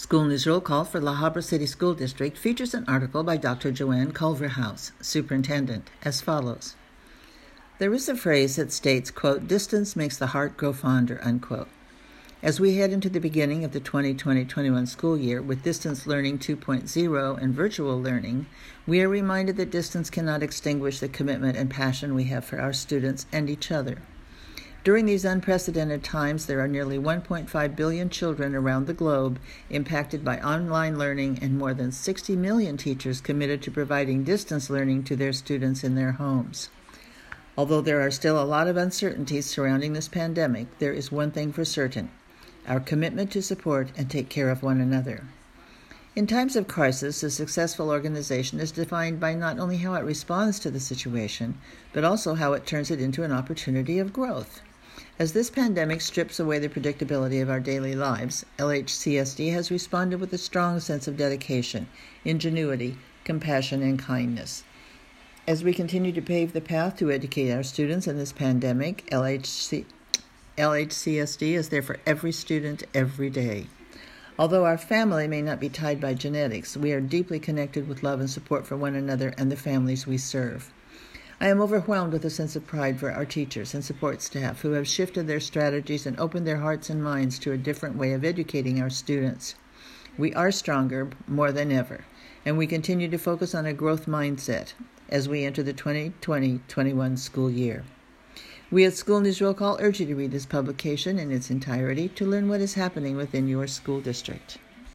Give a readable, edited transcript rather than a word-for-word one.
School News Roll Call for La Habra City School District features an article by Dr. Joanne Culverhouse, Superintendent, as follows. There is a phrase that states, quote, "Distance makes the heart grow fonder," unquote. As we head into the beginning of the 2020-21 school year with Distance Learning 2.0 and virtual learning, we are reminded that distance cannot extinguish the commitment and passion we have for our students and each other. During these unprecedented times, there are nearly 1.5 billion children around the globe impacted by online learning and more than 60 million teachers committed to providing distance learning to their students in their homes. Although there are still a lot of uncertainties surrounding this pandemic, there is one thing for certain: our commitment to support and take care of one another. In times of crisis, a successful organization is defined by not only how it responds to the situation, but also how it turns it into an opportunity of growth. As this pandemic strips away the predictability of our daily lives, LHCSD has responded with a strong sense of dedication, ingenuity, compassion, and kindness. As we continue to pave the path to educate our students in this pandemic, LHCSD is there for every student every day. Although our family may not be tied by genetics, we are deeply connected with love and support for one another and the families we serve. I am overwhelmed with a sense of pride for our teachers and support staff who have shifted their strategies and opened their hearts and minds to a different way of educating our students. We are stronger more than ever, and we continue to focus on a growth mindset as we enter the 2020-21 school year. We at School News Roll Call urge you to read this publication in its entirety to learn what is happening within your school district.